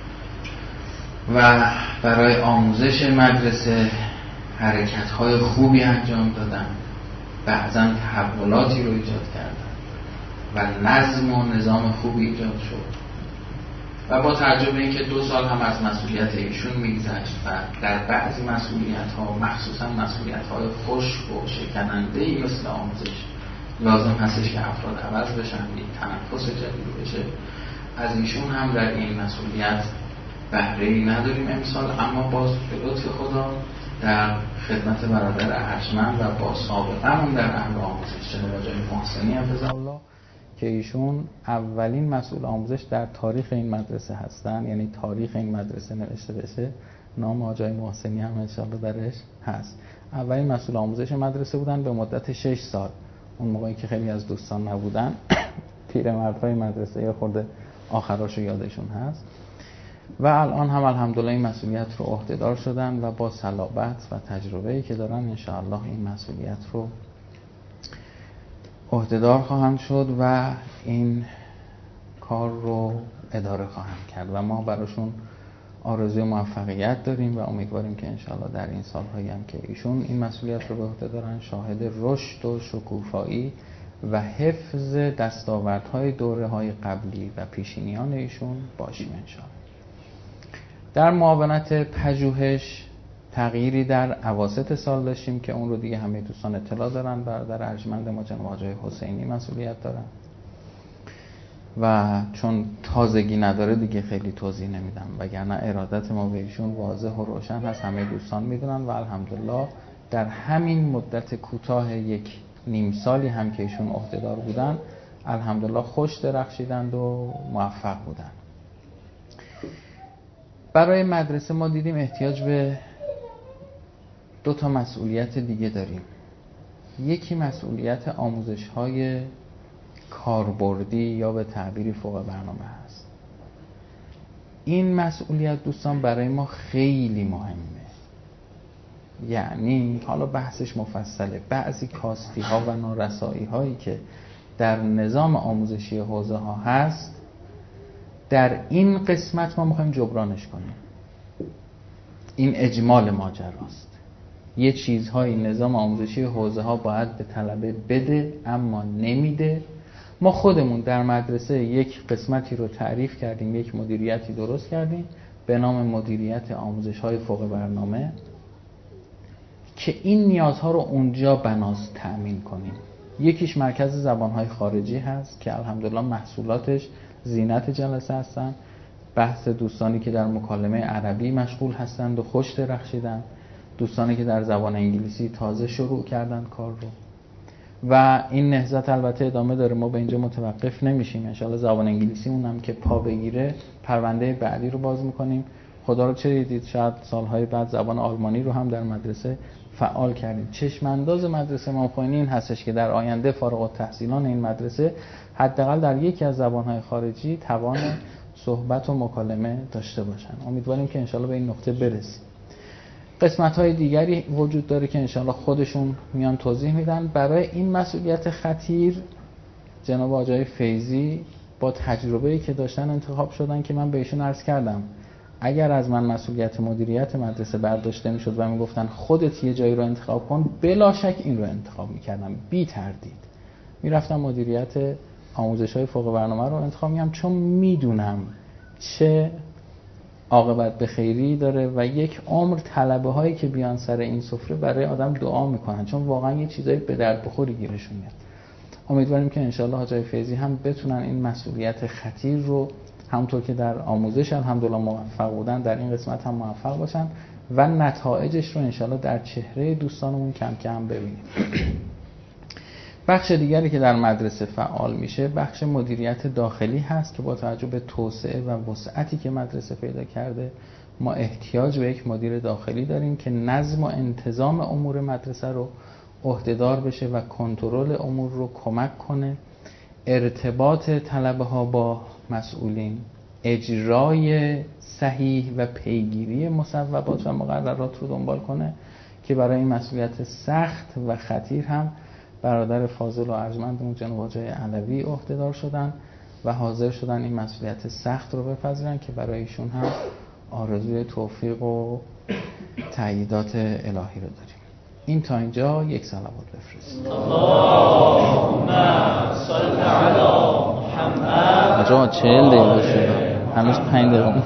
و برای آموزش مدرسه حرکت‌های خوبی انجام دادن، بعضاً تحولاتی رو ایجاد کردن و نظم و نظام خوبی ایجاد شد و با توجه به اینکه دو سال هم از مسئولیت ایشون میگذشت و در بعضی مسئولیت‌ها مخصوصاً مسئولیت‌های خشک و شکننده‌ای مثل آموزش لازم هستش که افراد عوض بشن، یک تنفس جدید بشه، از ایشون هم در این مسئولیت بهره‌ای نداریم امسال، اما باز به لطف خدا در خدمت برادر ارجمند و با سابقه‌مون در امر آموزش جناب آقای محسنی حفظه‌الله که ایشون اولین مسئول آموزش در تاریخ این مدرسه هستن، یعنی تاریخ این مدرسه نوشته بشه نام آقای محسنی هم انشالله درش هست. اولین مسئول آموزش مدرسه بودن به مدت شش سال. اون موقعی که خیلی از دوستان نبودن پیرمردهای مدرسه یا خورده آخراشو یادشون هست و الان هم الحمدلله این مسئولیت رو عهدهدار شدن و با صلابت و تجربه‌ای که دارن انشاءالله این مسئولیت رو عهدهدار خواهند شد و این کار رو اداره خواهند کرد و ما براشون آرزوی موفقیت داریم و امیدواریم که انشاءالله در این سالهایی هم که ایشون این مسئولیت رو به عهده دارن شاهد رشد و شکوفایی و حفظ دستاوردهای دوره‌های قبلی و پیشینیان ایشون باشیم انشاءالله. در معاونت پژوهش تغییری در اواسط سال داشتیم که اون رو دیگه همه دوستان اطلاع دارن. برادر ارجمند ما جناب آقای حسینی مسئولیت دارن و چون تازگی نداره دیگه خیلی توضیح نمیدم، وگرنه ارادت ما به ایشون واضح و روشن هست، همه دوستان میدونن و الحمدلله در همین مدت کوتاه یک نیم سالی هم که ایشون عهدهدار بودن الحمدلله خوش درخشیدند و موفق بودن. برای مدرسه ما دیدیم احتیاج به دو تا مسئولیت دیگه داریم. یکی مسئولیت آموزش‌های کاربردی یا به تعبیری فوق برنامه هست. این مسئولیت دوستان برای ما خیلی مهمه، یعنی حالا بحثش مفصله، بعضی کاستی ها و نارسایی هایی که در نظام آموزشی حوزه ها هست در این قسمت ما میخوایم جبرانش کنیم. این اجمال ماجراست. یه چیزهایی نظام آموزشی حوزه ها باید به طلبه بده اما نمیده ما خودمون در مدرسه یک قسمتی رو تعریف کردیم، یک مدیریتی درست کردیم به نام مدیریت آموزش‌های فوق برنامه که این نیازها رو اونجا بناست تأمین کنیم. یکیش مرکز زبان‌های خارجی هست که الحمدلله محصولاتش زینت جلسه هستن، بحث دوستانی که در مکالمه عربی مشغول هستند و خوش درخشیدن، دوستانی که در زبان انگلیسی تازه شروع کردن کار رو، و این نهضت البته ادامه داره. ما به اینجا متوقف نمیشیم. ان شاءالله زبان انگلیسی اونم که پا بگیره پرونده بعدی رو باز میکنیم. خدا رو چه دیدید شاید سالهای بعد زبان آلمانی رو هم در مدرسه فعال کردیم. چشم انداز مدرسه امام خمینی این هستش که در آینده فارغ التحصیلان این مدرسه حداقل در یکی از زبانهای خارجی توان صحبت و مکالمه داشته باشن. امیدواریم که انشالله به این نقطه برسیم. قسمت‌های دیگری وجود داره که انشالله خودشون میان توضیح میدن. برای این مسئولیت خطیر جناب آقای فیضی با تجربه‌ای که داشتن انتخاب شدن که من بهشون عرض کردم اگر از من مسئولیت مدیریت مدرسه برداشته میشد و میگفتن خودت یه جایی رو انتخاب کن، بلا شک این رو انتخاب میکردم، بی تردید میرفتم مدیریت آموزش‌های فوق برنامه رو انتخاب می‌کردم، چون میدونم چه عاقبت به خیری داره و یک عمر طلبه هایی که بیان سر این سفره برای آدم دعا میکنن، چون واقعا یه چیزایی به درد بخوری گیرشون میاد. امیدواریم که انشالله حاجی فیضی هم بتونن این مسئولیت خطیر رو همونطور که در آموزش الحمدلله موفق بودن در این قسمت هم موفق باشن و نتایجش رو انشالله در چهره دوستانمون کم کم ببینیم. بخش دیگری که در مدرسه فعال میشه بخش مدیریت داخلی هست که با توجه به توسعه و وسعتی که مدرسه پیدا کرده ما احتیاج به یک مدیر داخلی داریم که نظم و انتظام امور مدرسه رو عهدهدار بشه و کنترل امور رو کمک کنه، ارتباط طلبه ها با مسئولین، اجرای صحیح و پیگیری مصوبات و مقررات رو دنبال کنه که برای این مسئولیت سخت و خطیر هم برادر فاضل و ارجمندمون جناب حاجی علوی عهدهدار شدن و حاضر شدن این مسئولیت سخت رو بپذیرن که برای ایشون هم آرزوی توفیق و تأییدات الهی رو داریم. این تا اینجا یک صلوات بفرستید. اللهم صل علی محمد. آقا چهل دقیقه شد. هنوز پنج دقیقه.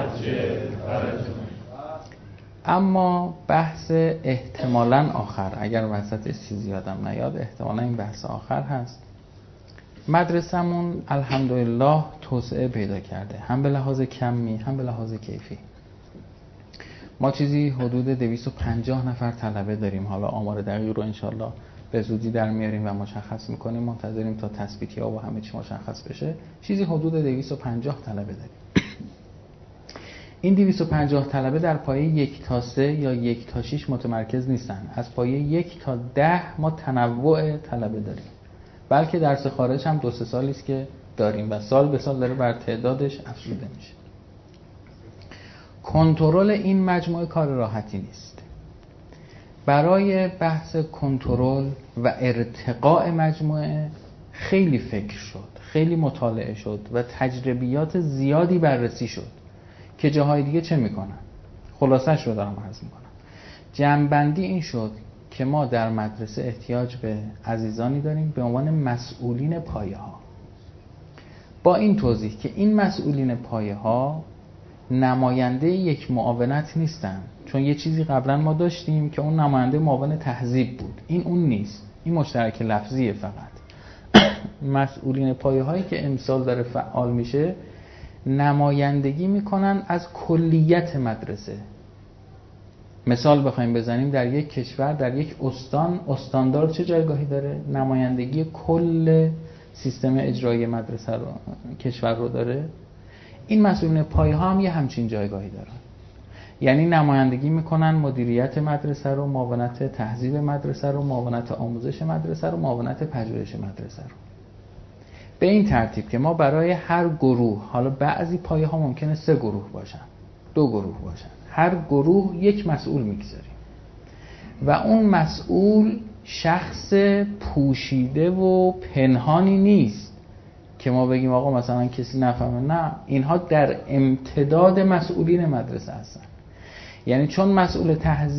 اما بحث احتمالاً آخر، اگر وسطش چیزی یادم نیاد، احتمالاً این بحث آخر هست. مدرسمون الحمدلله توسعه پیدا کرده، هم به لحاظ کمی هم به لحاظ کیفی. ما چیزی حدود دویست و پنجاه نفر طلبه داریم. حالا آمار دقیق رو انشالله به زودی در میاریم و مشخص میکنیم، منتظریم تا تثبیتی ها و همه چی مشخص بشه. چیزی حدود دویست و پنجاه طلبه داریم. این دویست و پنجاه طلبه در پایه یک تا سه یا یک تا شش متمرکز نیستن. از پایه یک تا ده ما تنوع طلبه داریم، بلکه درس خارج هم دو سه سالی است که داریم و سال به سال داره بر تعدادش افزوده میشه. کنترل این مجموعه کار راحتی نیست. برای بحث کنترل و ارتقاء مجموعه خیلی فکر شد، خیلی مطالعه شد و تجربیات زیادی بررسی شد که جاهای دیگه چه میکنن. خلاصش رو دارم عرض میکنم. جمع‌بندی این شد که ما در مدرسه احتیاج به عزیزانی داریم به عنوان مسئولین پایه ها، با این توضیح که این مسئولین پایه ها نماینده یک معاونت نیستن، چون یه چیزی قبلا ما داشتیم که اون نماینده معاون تهذیب بود. این اون نیست، این مشترک لفظیه. فقط مسئولین پایه هایی که امسال داره فعال میشه نمایندگی میکنن از کلیت مدرسه. مثال بخوایم بزنیم، در یک کشور، در یک استان، استاندار چه جایگاهی داره؟ نمایندگی کل سیستم اجرایی مدرسه رو، کشور رو داره. این مسئولین پایه ها هم یه همچین جایگاهی دارن، یعنی نمایندگی میکنن مدیریت مدرسه رو، معاونت تهذیب مدرسه رو، معاونت آموزش مدرسه رو، معاونت پژوهش مدرسه رو. به این ترتیب که ما برای هر گروه، حالا بعضی پایه ها ممکنه سه گروه باشن، دو گروه باشن، هر گروه یک مسئول میگذاریم و اون مسئول شخص پوشیده و پنهانی نیست که ما بگیم آقا مثلا کسی نفهمه. نه، اینها در امتداد مسئولین مدرسه هستن. یعنی چون مسئول تهذیب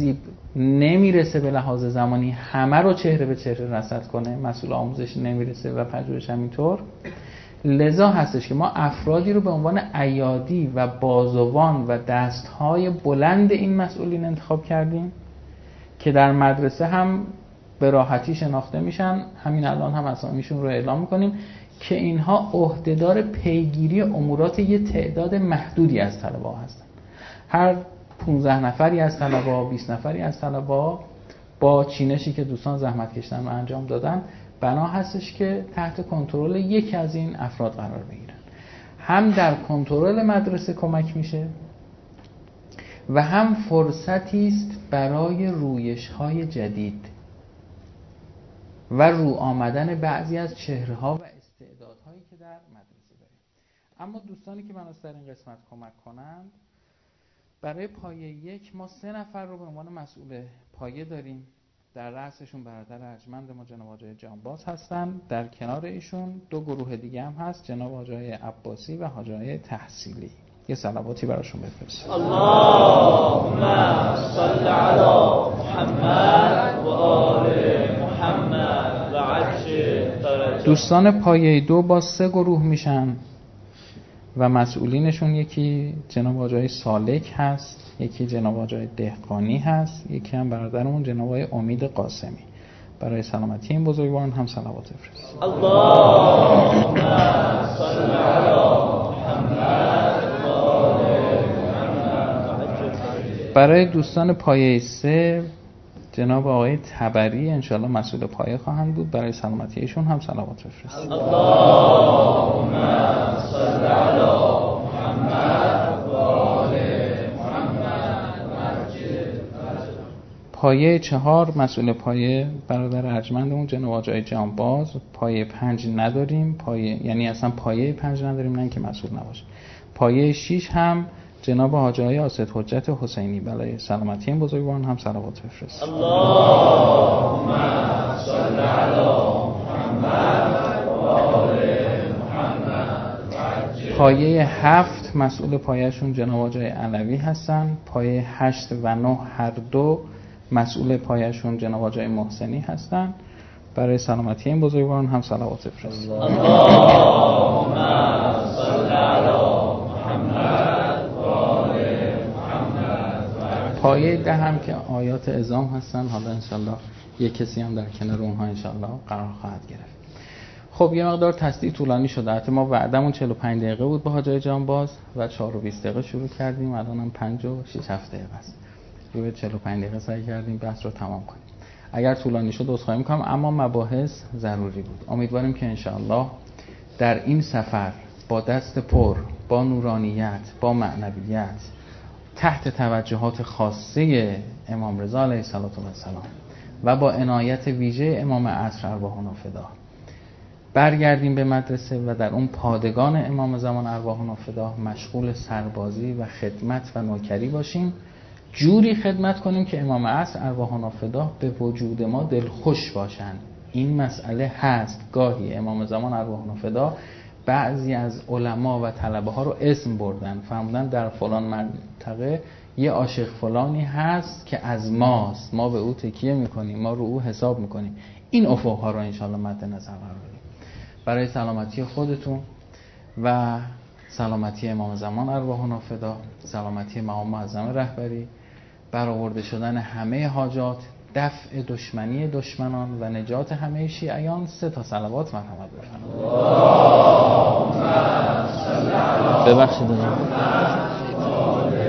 نمیرسه به لحاظ زمانی همه رو چهره به چهره رصد کنه، مسئول آموزش نمیرسه و پژوهش همینطور. لذا هستش که ما افرادی رو به عنوان ایادی و بازوان و دستهای بلند این مسئولین انتخاب کردیم که در مدرسه هم به راحتی شناخته میشن. همین الان هم اسامیشون رو اعلام میکنیم که اینها عهدهدار پیگیری امورات یه تعداد محدودی از طلبه‌ها هستن. هر پانزده نفری از طلبه‌ها، بیست نفری از طلبه‌ها با چینشی که دوستان زحمت کشیدن و انجام دادن بنا هستش که تحت کنترل یکی از این افراد قرار بگیرن. هم در کنترل مدرسه کمک میشه و هم فرصتی است برای رویش‌های جدید و رو آمدن بعضی از چهره‌ها و استعدادهایی که در مدرسه داریم. اما دوستانی که من از در این قسمت کمک کنند، برای پایه یک ما سه نفر رو به عنوان مسئول پایه داریم. در رأسشون برادر ارجمند ما جناب آقای جانباز هستن. در کنار ایشون دو گروه دیگه هم هست، جناب آقای عباسی و حاج آقای تحصیلی. یه صلواتی براشون بفرست. اللهم صل علی محمد و آل محمد و عجل. دوستان پایه دو با سه گروه میشن و مسئولینشون یکی جناب آقای سالک هست، یکی جناب آقای دهقانی هست، یکی هم برادرمون جناب آقای امید قاسمی. برای سلامتی این بزرگواران هم صلوات بفرست. اللهم صل علی محمد و آل محمد. برای دوستان پایه سه جناب آقای تبری انشاءالله مسئول پایه خواهند بود. برای سلامتی ایشون هم صلوات بفرست. اللهم صل علی محمد و آل محمد. پایه چهار مسئول پایه برادر ارجمندمون جناب آقای جانباز. پایه پنج نداریم، پایه یعنی اصلا پایه پنج نداریم، نه اینکه مسئول نباشه. پایه شش هم جناب حاج آقای اسد حجت حسینی. برای سلامتی این بزرگواران هم صلوات بفرست. اللهم صل علی محمد و آل محمد. پایه هفت مسئول پایه‌شون جناب آقای علوی هستن. پایه هشت و نه هر دو مسئول پایه‌شون جناب آقای محسنی هستن. برای سلامتی این بزرگواران هم صلوات بفرست. اللهم صل علی محمد. پایه ده هم که آیات اعظام هستن. حالا انشالله یک کسی هم در کنار اونها انشالله قرار خواهد گرفت. خب یه مقدار تصدیق طولانی شده. حتی ما وعدمون چهل و پنج دقیقه بود با حاج آقای جانباز و چهار و بیست دقیقه شروع کردیم. الان هم پنج و شش هفت دقیقه است. روی چهل و پنج دقیقه سعی کردیم بحث رو تمام کنیم. اگر طولانی شد عذرخواهی میکنم، اما مباحث ضروری بود. امیدواریم که انشالله در این سفر با دست پر، با نورانیت، با معنویت، تحت توجهات خاصه امام رضا علیه السلام و با عنایت ویژه امام عصر ارواحنا فدا برگردیم به مدرسه و در اون پادگان امام زمان ارواحنا فدا مشغول سربازی و خدمت و نوکری باشیم. جوری خدمت کنیم که امام عصر ارواحنا فدا به وجود ما دلخوش باشن. این مسئله هست. گاهی امام زمان ارواحنا فدا بعضی از علما و طلبه ها رو اسم بردن، فرمودن در فلان منطقه یه عاشق فلانی هست که از ماست، ما به او تکیه میکنیم، ما رو او حساب میکنیم. این افق ها رو انشالله مد نظر قرار بدیم برای سلامتی خودتون و سلامتی امام زمان ارواحنا فدا، سلامتی مقام معظم رهبری، برآورده شدن همه حاجات، دفع دشمنی دشمنان و نجات همه شیعیان. سه تا صلوات مرحمت بفرمایید. اللهم صل علی ببخشید